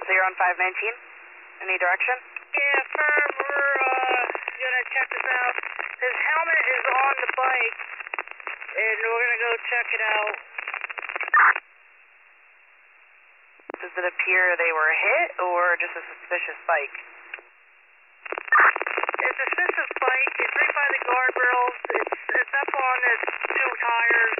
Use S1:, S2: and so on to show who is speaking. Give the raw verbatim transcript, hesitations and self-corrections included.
S1: So you're on five nineteen? Any direction?
S2: Yeah, firm, we're uh, gonna check this out. His helmet is on the bike, and we're gonna go check it out.
S1: Does it appear they were hit, or just a suspicious bike?
S2: It's a suspicious bike. It's right by the guardrails. It's, it's up on its two tires.